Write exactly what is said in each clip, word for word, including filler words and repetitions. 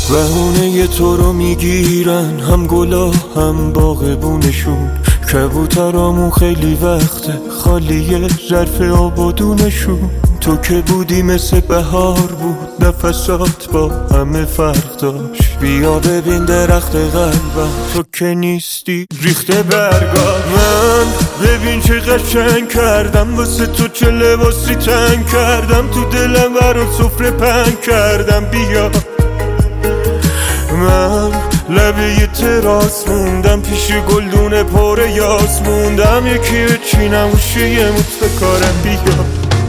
بهونه تو رو میگیرن هم گلا هم باغبونشون، کبوترامون خیلی وقته خالیه ظرف آبادونشون. تو که بودی مثل بهار بود، نفسات با همه فرق داشت. بیا ببین درخت قلبم، تو که نیستی ریخته برگا. من ببین چه قشنگ کردم واسه تو، چه لباسی تنگ کردم تو دلم، برات سفره پنگ کردم. بیا من لبه تراس موندم، پیش گلدون پر یاس موندم. یکی بچینم و شیه موت کارم. بیا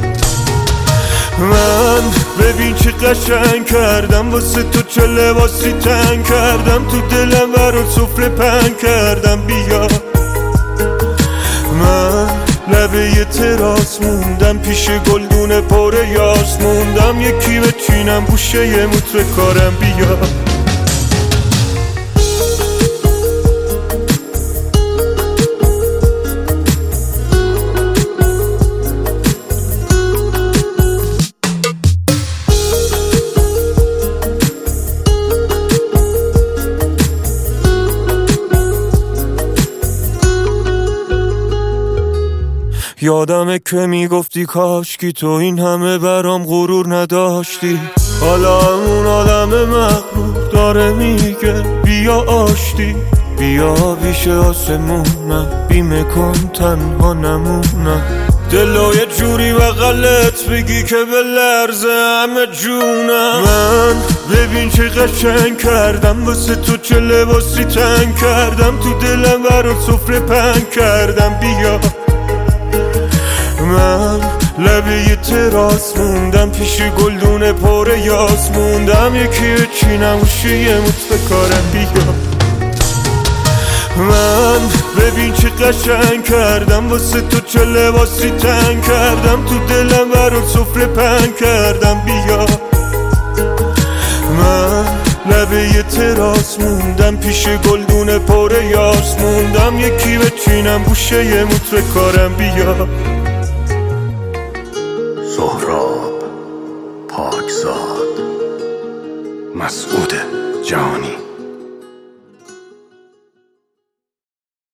من ببین چه قشنگ کردم واسه تو، چه لباسی تنگ کردم تو دلم، برات سفره پنگ کردم. بیا من لبه تراس موندم، پیش گلدون پر یاس موندم. یکی بچینم گوشه یه موت کارم. بیا یادمه که میگفتی کاشکی تو این همه برام غرور نداشتی. حالا همون آدم مغرور داره میگه بیا آشتی. بیا بیشه آسمونم، بیمه کن تنها نمونم. دلو یه جوری بغلت بگی که به لرزه همه جونم. من ببین چه قشنگ کردم واسه تو، چه لباسی تنگ کردم تو دلم، برات سفره پنگ کردم. بیا من لبه تراس موندم، پیش گلدون پر یاس موندم. یکی بچینم و شیه موت کارم. بیا من ببین چه قشنگ کردم واسه تو، چه لباسی تنگ کردم تو دلم، برات سفره پنگ کردم. بیا من لبه تراس موندم، پیش گلدون پر یاس موندم. یکی بچینم گوشه یه موت کارم. بیا سهراب پاکزاد، مسعود جهانی.